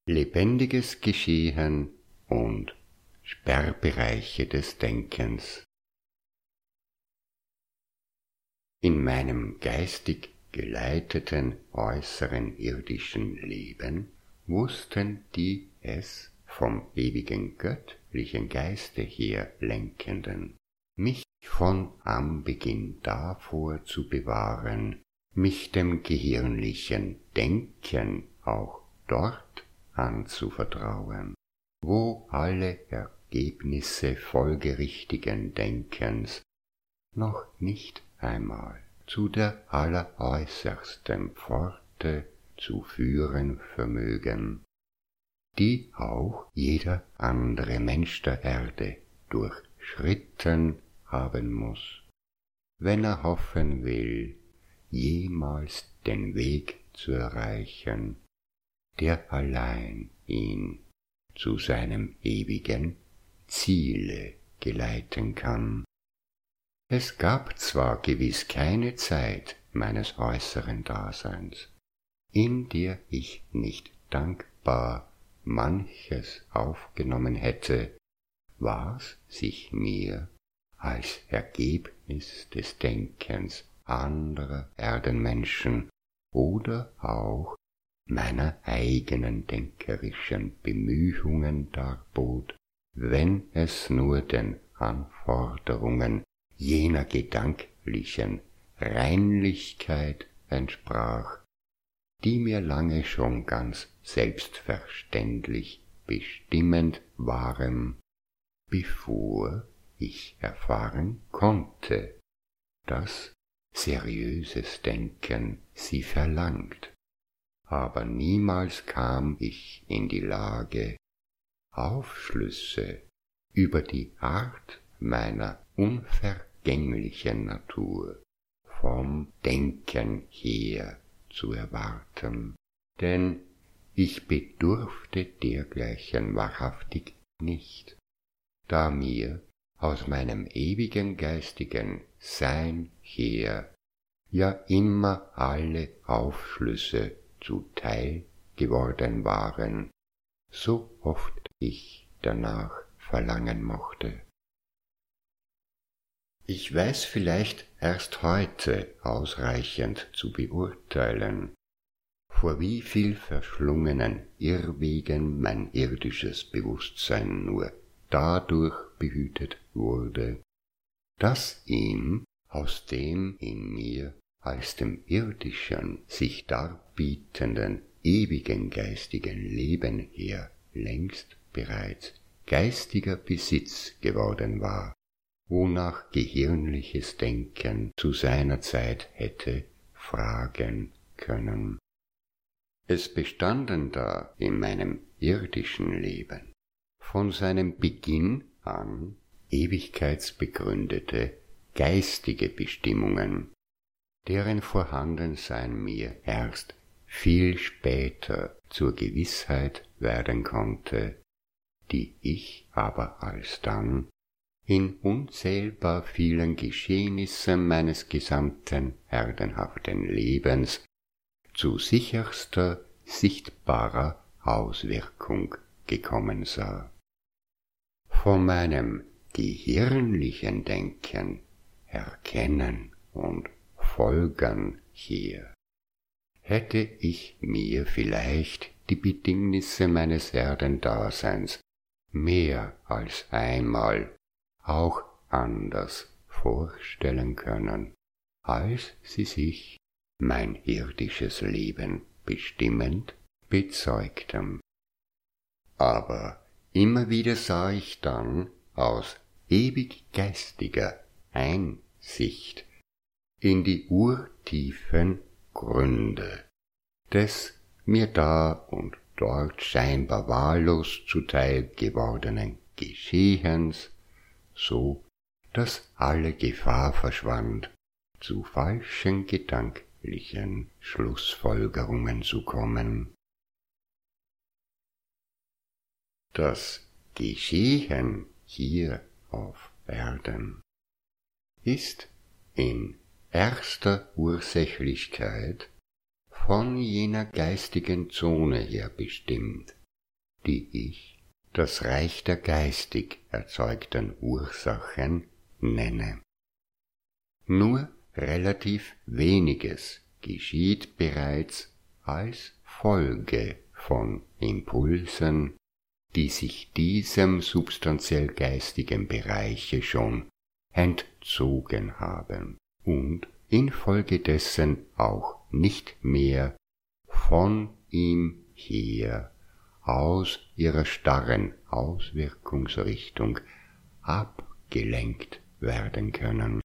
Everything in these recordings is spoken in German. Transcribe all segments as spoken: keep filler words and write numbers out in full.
lebendiges Geschehen und Sperrbereiche des Denkens. In meinem geistig geleiteten äußeren irdischen Leben wussten die es vom ewigen göttlichen Geiste her Lenkenden, mich von Anbeginn davor zu bewahren, mich dem gehirnlichen Denken auch dort anzuvertrauen, wo alle Ergebnisse folgerichtigen Denkens noch nicht einmal zu der alleräußersten Pforte zu führen vermögen, die auch jeder andere Mensch der Erde durchschritten haben muß, wenn er hoffen will, jemals den Weg zu erreichen, der allein ihn zu seinem ewigen Ziele geleiten kann. Es gab zwar gewiss keine Zeit meines äußeren Daseins, in der ich nicht dankbar manches aufgenommen hätte, was sich mir als Ergebnis des Denkens anderer Erdenmenschen oder auch meiner eigenen denkerischen Bemühungen darbot, wenn es nur den Anforderungen jener gedanklichen Reinlichkeit entsprach, die mir lange schon ganz selbstverständlich bestimmend waren, bevor ich erfahren konnte, dass seriöses Denken sie verlangt. Aber niemals kam ich in die Lage, Aufschlüsse über die Art meiner unvergänglichen Natur vom Denken her zu erwarten, denn ich bedurfte dergleichen wahrhaftig nicht, da mir aus meinem ewigen geistigen Sein her ja immer alle Aufschlüsse zuteil geworden waren, so oft ich danach verlangen mochte. Ich weiß vielleicht erst heute ausreichend zu beurteilen, vor wie viel verschlungenen Irrwegen mein irdisches Bewusstsein nur dadurch behütet wurde, dass ihm aus dem in mir als dem irdischen sich darbietenden ewigen geistigen Leben her längst bereits geistiger Besitz geworden war, wonach gehirnliches Denken zu seiner Zeit hätte fragen können. Es bestanden da in meinem irdischen Leben von seinem Beginn an ewigkeitsbegründete geistige Bestimmungen, deren Vorhandensein mir erst viel später zur Gewissheit werden konnte, die ich aber alsdann in unzählbar vielen Geschehnissen meines gesamten erdenhaften Lebens zu sicherster, sichtbarer Auswirkung gekommen sah. Von meinem gehirnlichen Denken, Erkennen und Folgen her hätte ich mir vielleicht die Bedingnisse meines Erdendaseins mehr als einmal auch anders vorstellen können, als sie sich mein irdisches Leben bestimmend bezeugten. Aber immer wieder sah ich dann aus ewig geistiger Einsicht in die urtiefen Gründe des mir da und dort scheinbar wahllos zuteil gewordenen Geschehens, so dass alle Gefahr verschwand, zu falschen gedanklichen Schlussfolgerungen zu kommen. Das Geschehen hier auf Erden ist in erster Ursächlichkeit von jener geistigen Zone her bestimmt, die ich das Reich der geistig erzeugten Ursachen nenne. Nur relativ weniges geschieht bereits als Folge von Impulsen, die sich diesem substanziell geistigen Bereiche schon entzogen haben und infolgedessen auch nicht mehr von ihm her aus ihrer starren Auswirkungsrichtung abgelenkt werden können.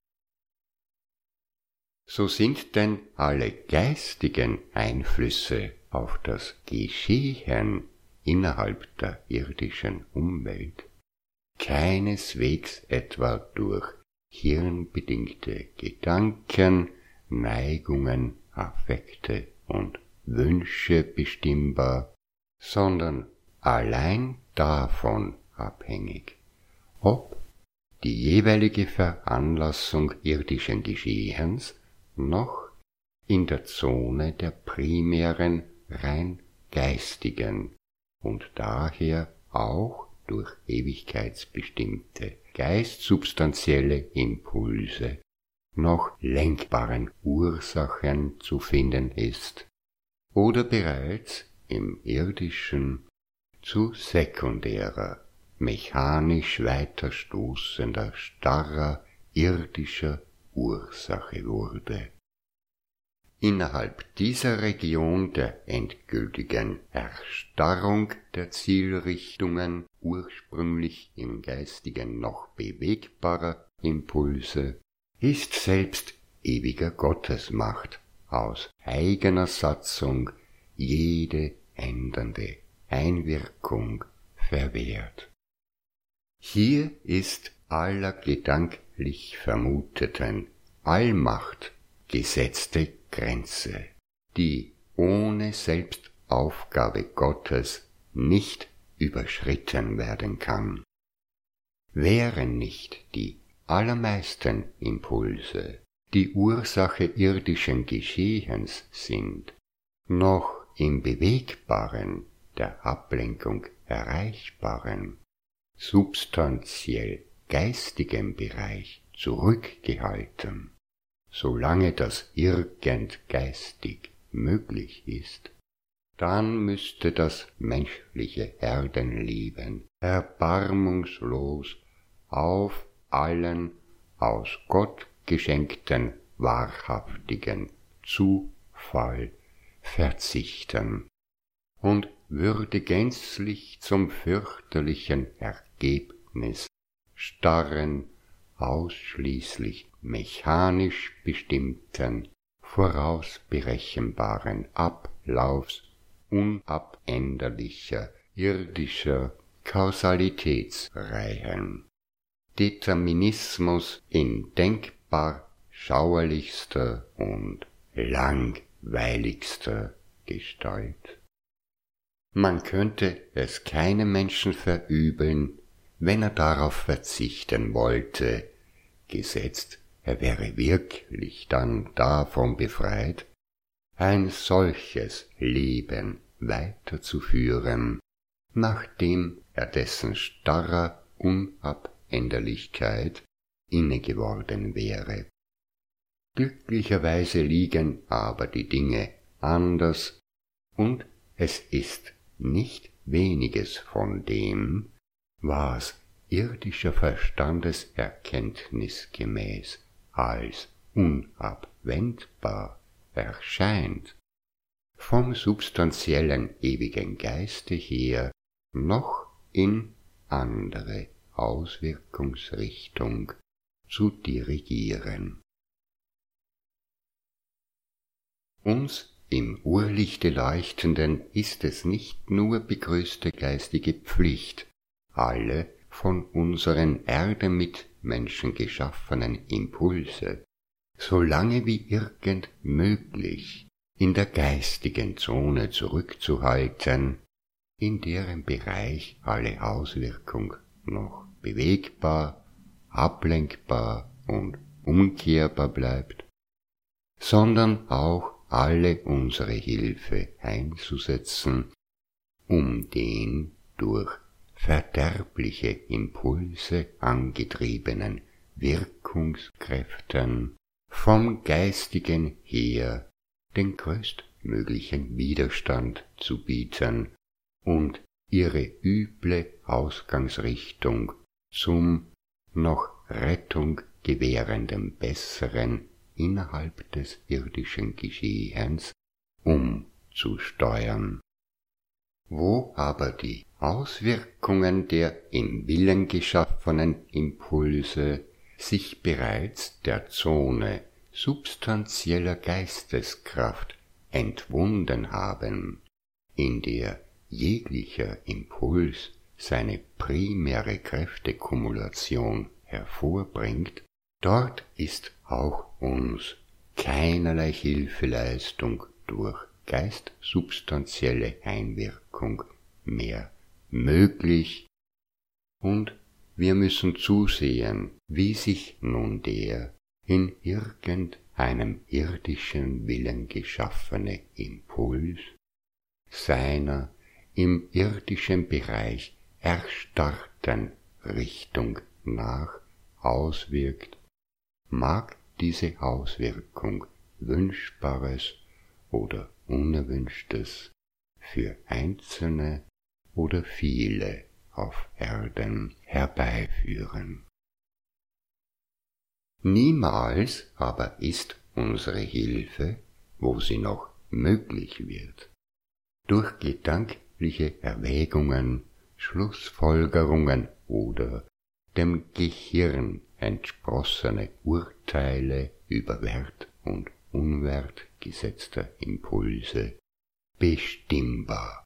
So sind denn alle geistigen Einflüsse auf das Geschehen innerhalb der irdischen Umwelt keineswegs etwa durch hirnbedingte Gedanken, Neigungen, Affekte und Wünsche bestimmbar, sondern allein davon abhängig, ob die jeweilige Veranlassung irdischen Geschehens noch in der Zone der primären, rein geistigen und daher auch durch ewigkeitsbestimmte geistsubstanzielle Impulse noch lenkbaren Ursachen zu finden ist oder bereits im irdischen zu sekundärer, mechanisch weiterstoßender, starrer, irdischer Ursache wurde. Innerhalb dieser Region der endgültigen Erstarrung der Zielrichtungen ursprünglich im Geistigen noch bewegbarer Impulse ist selbst ewiger Gottesmacht aus eigener Satzung jede ändernde Einwirkung verwehrt. Hier ist aller gedanklich vermuteten Allmacht gesetzte Grenze, die ohne Selbstaufgabe Gottes nicht überschritten werden kann. Wären nicht die allermeisten Impulse, die Ursache irdischen Geschehens sind, noch im bewegbaren, der Ablenkung erreichbaren, substanziell geistigen Bereich zurückgehalten, solange das irgend geistig möglich ist, dann müsste das menschliche Erdenleben erbarmungslos auf allen aus Gott geschenkten wahrhaftigen Zufall verzichten und würde gänzlich zum fürchterlichen Ergebnis starren, ausschließlich mechanisch bestimmten, vorausberechenbaren Ablaufs unabänderlicher irdischer Kausalitätsreihen, Determinismus in denkbar schauerlichster und langweiligster Gestalt. Man könnte es keinem Menschen verübeln, wenn er darauf verzichten wollte, gesetzt, er wäre wirklich dann davon befreit, ein solches Leben weiterzuführen, nachdem er dessen starrer Unabänderlichkeit innegeworden wäre. Glücklicherweise liegen aber die Dinge anders, und es ist nicht weniges von dem, was irdischer Verstandeserkenntnis gemäß als unabwendbar erscheint, vom substanziellen ewigen Geiste her noch in andere Auswirkungsrichtung zu dirigieren. Uns im Urlichte Leuchtenden ist es nicht nur begrüßte geistige Pflicht, alle von unseren Erdemitmenschen geschaffenen Impulse, solange wie irgend möglich, in der geistigen Zone zurückzuhalten, in deren Bereich alle Auswirkung noch bewegbar, ablenkbar und umkehrbar bleibt, sondern auch alle unsere Hilfe einzusetzen, um den durch verderbliche Impulse angetriebenen Wirkungskräften vom geistigen her den größtmöglichen Widerstand zu bieten und ihre üble Ausgangsrichtung zum noch Rettung gewährenden Besseren innerhalb des irdischen Geschehens umzusteuern. Wo aber die Auswirkungen der im Willen geschaffenen Impulse sich bereits der Zone substanzieller Geisteskraft entwunden haben, in der jeglicher Impuls seine primäre Kräftekumulation hervorbringt, dort ist auch uns keinerlei Hilfeleistung durch geistsubstanzielle Einwirkung mehr möglich, und wir müssen zusehen, wie sich nun der in irgendeinem irdischen Willen geschaffene Impuls seiner im irdischen Bereich erstarrten Richtung nach auswirkt, mag diese Auswirkung Wünschbares oder Unerwünschtes für Einzelne oder viele auf Erden herbeiführen. Niemals aber ist unsere Hilfe, wo sie noch möglich wird, durch gedankliche Erwägungen, Schlussfolgerungen oder dem Gehirn entsprossene Urteile über Wert und Unwert gesetzter Impulse bestimmbar.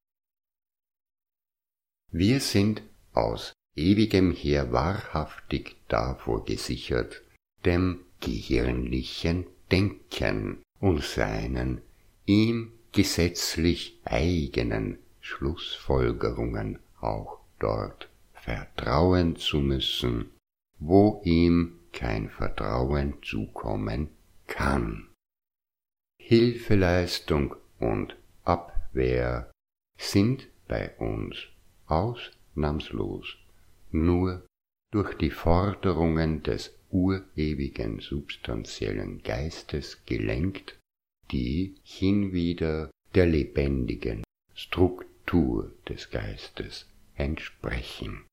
Wir sind aus ewigem her wahrhaftig davor gesichert, dem gehirnlichen Denken und seinen ihm gesetzlich eigenen Schlussfolgerungen auch dort vertrauen zu müssen, wo ihm kein Vertrauen zukommen kann. Hilfeleistung und Abwehr sind bei uns ausnahmslos nur durch die Forderungen des urewigen substanziellen Geistes gelenkt, die hinwieder der lebendigen Struktur des Geistes entsprechen.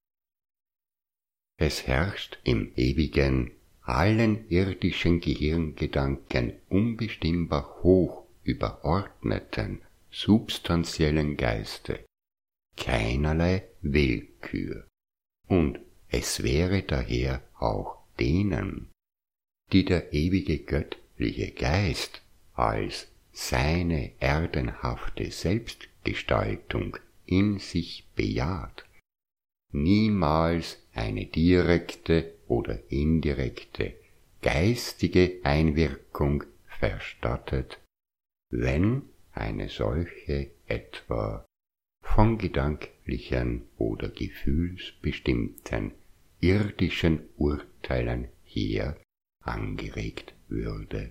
Es herrscht im ewigen, allen irdischen Gehirngedanken unbestimmbar hoch überordneten, substanziellen Geiste keinerlei Willkür, und es wäre daher auch denen, die der ewige göttliche Geist als seine erdenhafte Selbstgestaltung in sich bejaht, niemals eine direkte oder indirekte geistige Einwirkung verstattet, wenn eine solche etwa von gedanklichen oder gefühlsbestimmten irdischen Urteilen her angeregt würde.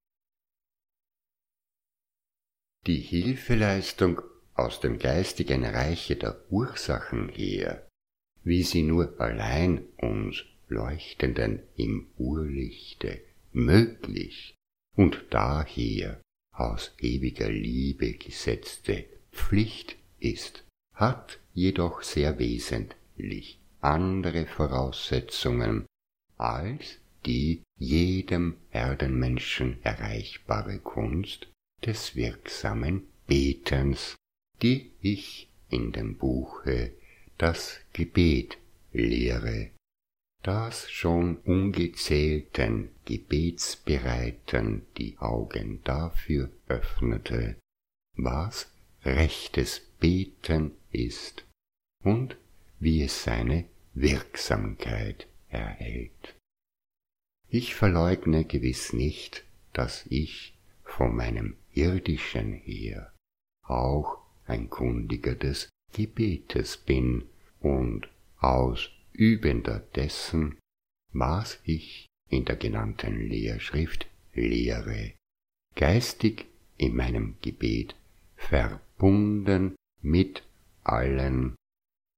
Die Hilfeleistung aus dem geistigen Reiche der Ursachen her, wie sie nur allein uns Leuchtenden im Urlichte möglich und daher aus ewiger Liebe gesetzte Pflicht ist, hat jedoch sehr wesentlich andere Voraussetzungen als die jedem Erdenmenschen erreichbare Kunst des wirksamen Betens, die ich in dem Buche Das Gebet lehre, das schon ungezählten Gebetsbereitern die Augen dafür öffnete, was rechtes Beten ist und wie es seine Wirksamkeit erhält. Ich verleugne gewiss nicht, dass ich von meinem irdischen her auch ein Kundiger des Gebetes bin und Ausübender dessen, was ich in der genannten Lehrschrift lehre, geistig in meinem Gebet verbunden mit allen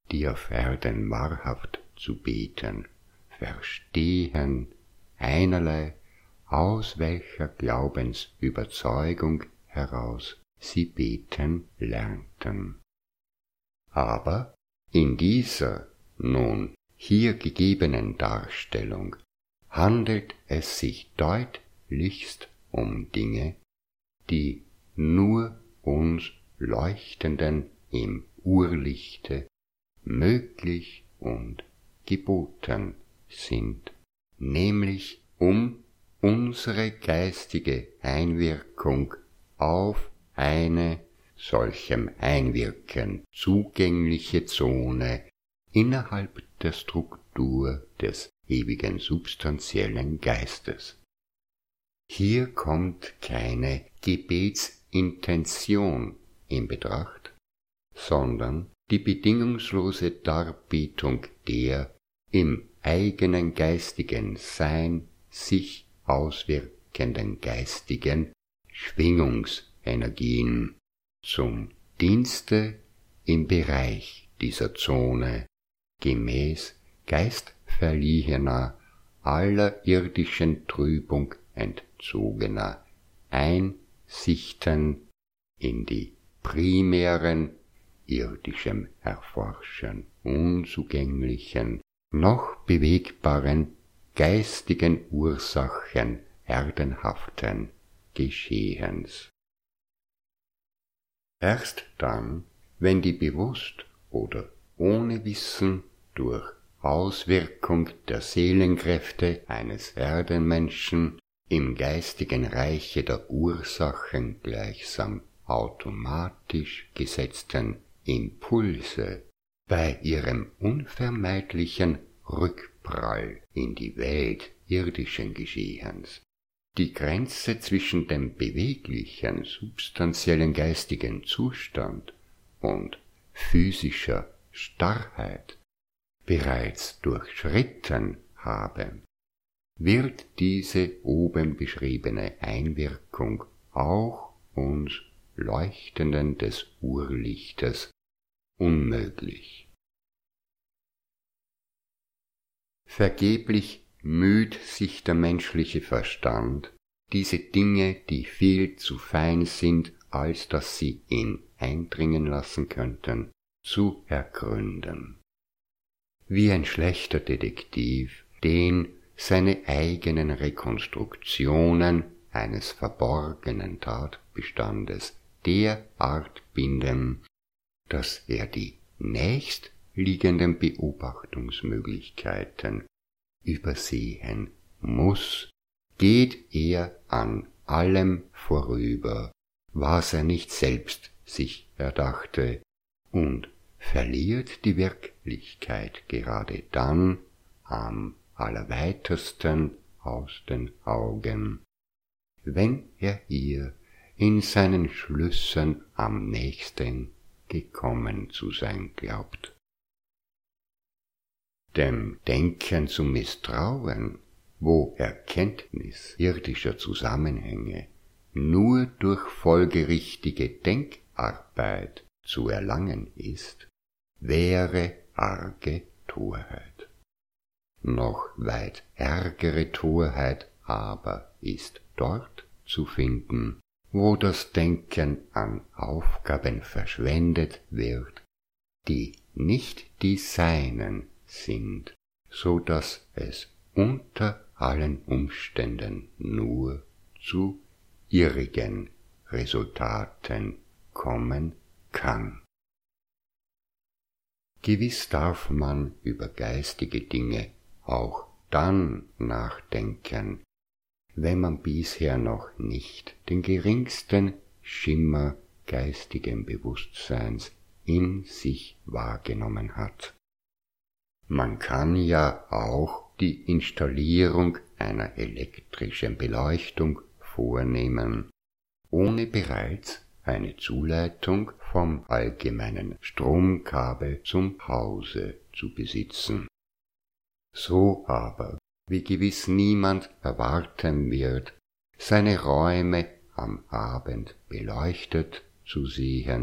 die auf Erden wahrhaft zu beten, verstehen einerlei, aus welcher Glaubensüberzeugung heraus sie beten lernten. Aber in dieser nun hier gegebenen Darstellung handelt es sich deutlichst um Dinge, die nur uns Leuchtenden im Urlichte möglich und geboten sind, nämlich um unsere geistige Einwirkung auf eine solchem Einwirken zugängliche Zone innerhalb der Struktur des ewigen substanziellen Geistes. Hier kommt keine Gebetsintention in Betracht, sondern die bedingungslose Darbietung der im eigenen geistigen Sein sich auswirkenden geistigen Schwingungsenergien zum Dienste im Bereich dieser Zone gemäß geistverliehener, aller irdischen Trübung entzogener Einsichten in die primären, irdischem Erforschen unzugänglichen, noch bewegbaren, geistigen Ursachen erdenhaften Geschehens. Erst dann, wenn die bewusst oder ohne Wissen durch Auswirkung der Seelenkräfte eines Erdenmenschen im geistigen Reiche der Ursachen gleichsam automatisch gesetzten Impulse bei ihrem unvermeidlichen Rückprall in die Welt irdischen Geschehens die Grenze zwischen dem beweglichen, substanziellen geistigen Zustand und physischer Starrheit bereits durchschritten haben, wird diese oben beschriebene Einwirkung auch uns Leuchtenden des Urlichtes unmöglich. Vergeblich müht sich der menschliche Verstand, diese Dinge, die viel zu fein sind, als dass sie ihn eindringen lassen könnten, zu ergründen. Wie ein schlechter Detektiv, den seine eigenen Rekonstruktionen eines verborgenen Tatbestandes derart binden, dass er die nächstliegenden Beobachtungsmöglichkeiten übersehen muss, geht er an allem vorüber, was er nicht selbst sich erdachte, und verliert die Wirklichkeit gerade dann am allerweitesten aus den Augen, wenn er ihr in seinen Schlüssen am nächsten gekommen zu sein glaubt. Dem Denken zu misstrauen, wo Erkenntnis irdischer Zusammenhänge nur durch folgerichtige Denkarbeit zu erlangen ist, wäre arge Torheit. Noch weit ärgere Torheit aber ist dort zu finden, wo das Denken an Aufgaben verschwendet wird, die nicht die seinen sind, so dass es unter allen Umständen nur zu irrigen Resultaten kommen kann. Gewiss darf man über geistige Dinge auch dann nachdenken, wenn man bisher noch nicht den geringsten Schimmer geistigen Bewusstseins in sich wahrgenommen hat. Man kann ja auch die Installierung einer elektrischen Beleuchtung vornehmen, ohne bereits eine Zuleitung vom allgemeinen Stromkabel zum Hause zu besitzen. So aber, wie gewiss niemand erwarten wird, seine Räume am Abend beleuchtet zu sehen,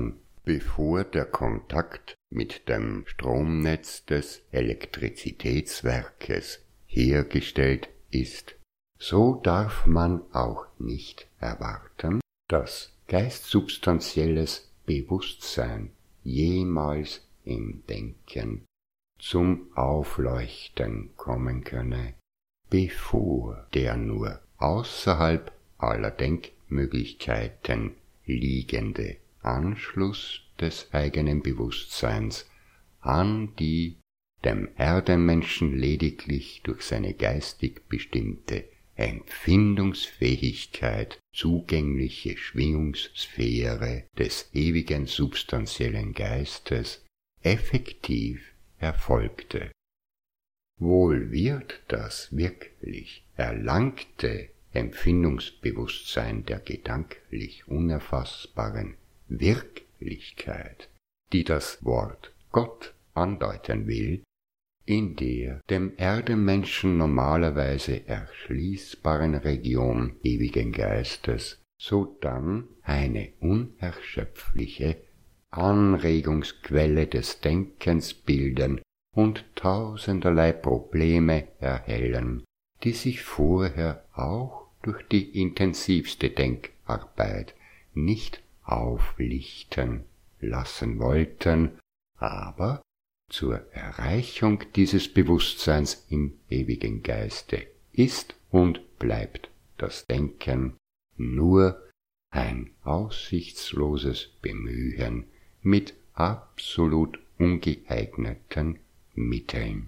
bevor der Kontakt mit dem Stromnetz des Elektrizitätswerkes hergestellt ist, so darf man auch nicht erwarten, dass geistsubstanzielles Bewusstsein jemals im Denken zum Aufleuchten kommen könne, bevor der nur außerhalb aller Denkmöglichkeiten liegende Anschluss des eigenen Bewusstseins an die dem Erdenmenschen lediglich durch seine geistig bestimmte Empfindungsfähigkeit zugängliche Schwingungssphäre des ewigen substanziellen Geistes effektiv erfolgte. Wohl wird das wirklich erlangte Empfindungsbewusstsein der gedanklich unerfassbaren Wirklichkeit, die das Wort Gott andeuten will, in der dem Erdenmenschen normalerweise erschließbaren Region ewigen Geistes sodann eine unerschöpfliche Anregungsquelle des Denkens bilden und tausenderlei Probleme erhellen, die sich vorher auch durch die intensivste Denkarbeit nicht auflichten lassen wollten, aber zur Erreichung dieses Bewusstseins im ewigen Geiste ist und bleibt das Denken nur ein aussichtsloses Bemühen mit absolut ungeeigneten Mitteln.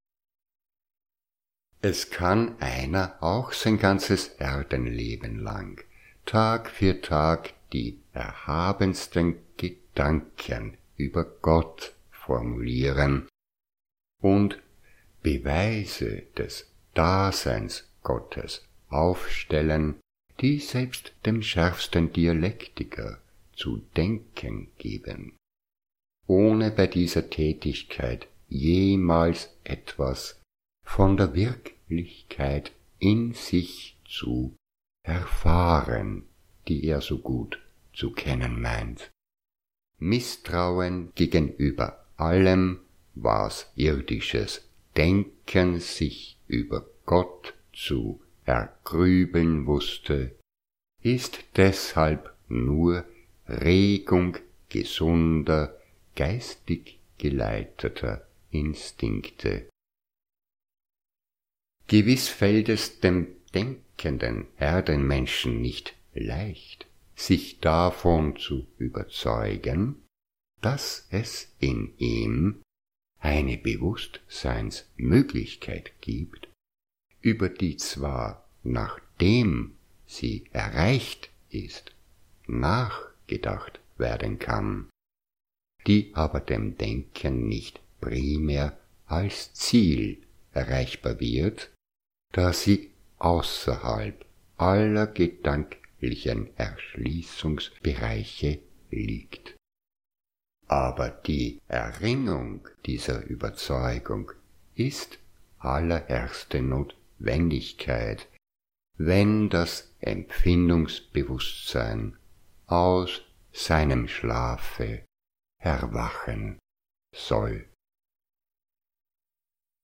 Es kann einer auch sein ganzes Erdenleben lang, Tag für Tag, die erhabensten Gedanken über Gott formulieren und Beweise des Daseins Gottes aufstellen, die selbst dem schärfsten Dialektiker zu denken geben, ohne bei dieser Tätigkeit jemals etwas von der Wirklichkeit in sich zu erfahren, die er so gut zu kennen meint. Misstrauen gegenüber allem, was irdisches Denken sich über Gott zu ergrübeln wusste, ist deshalb nur Regung gesunder, geistig geleiteter Instinkte. Gewiss fällt es dem denkenden Erdenmenschen nicht leicht, sich davon zu überzeugen, dass es in ihm eine Bewusstseinsmöglichkeit gibt, über die zwar, nachdem sie erreicht ist, nachgedacht werden kann, die aber dem Denken nicht primär als Ziel erreichbar wird, da sie außerhalb aller gedanklichen Erschließungsbereiche liegt. Aber die Erringung dieser Überzeugung ist allererste Notwendigkeit, wenn das Empfindungsbewusstsein aus seinem Schlafe erwachen soll.